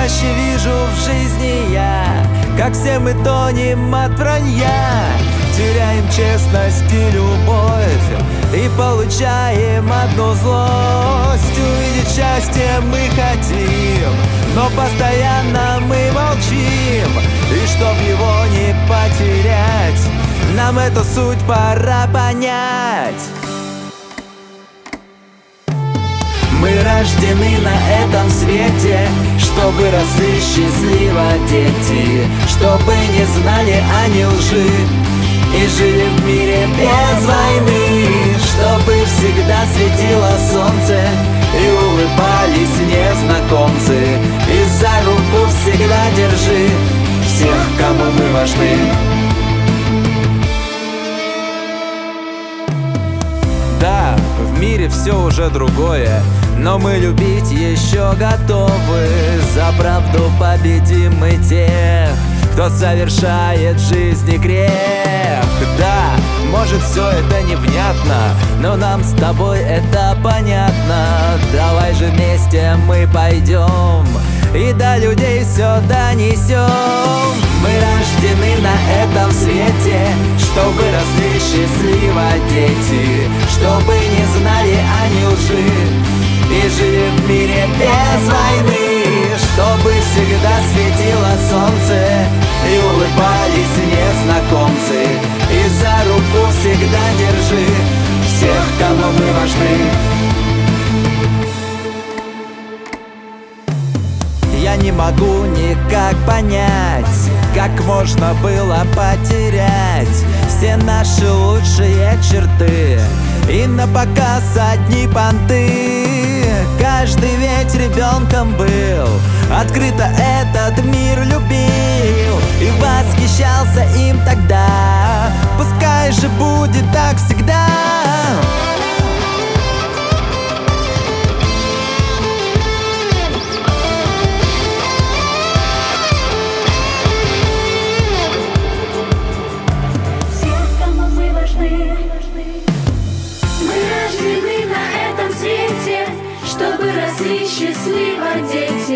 чаще вижу в жизни я, как все мы тонем от вранья, теряем честность и любовь и получаем одну злость. Увидеть счастье мы хотим, но постоянно мы молчим. И чтоб его не потерять, нам эту суть пора понять. Мы рождены на этом свете, чтобы росли счастливо дети, чтобы не знали они лжи и жили в мире без войны, чтобы всегда светило солнце и улыбались незнакомцы. И за руку всегда держи всех, кому мы важны. Да, в мире все уже другое, но мы любить еще готовы. За правду победим мы тех, кто совершает в жизни грех. Да, может все это невнятно, но нам с тобой это понятно. Давай же вместе мы пойдем и до людей все донесем. Мы рождены на этом свете, чтобы росли счастливо дети, чтобы не знали они лжи и жили в мире без войны, чтобы всегда светило солнце и улыбались незнакомцы. И за руку всегда держи всех, кому мы важны. Я не могу никак понять, как можно было потерять все наши лучшие черты и напоказ одни понты. Каждый ведь ребенком был, открыто этот мир любил и восхищался им тогда. Пускай же будет так всегда. Чтобы росли счастливо дети.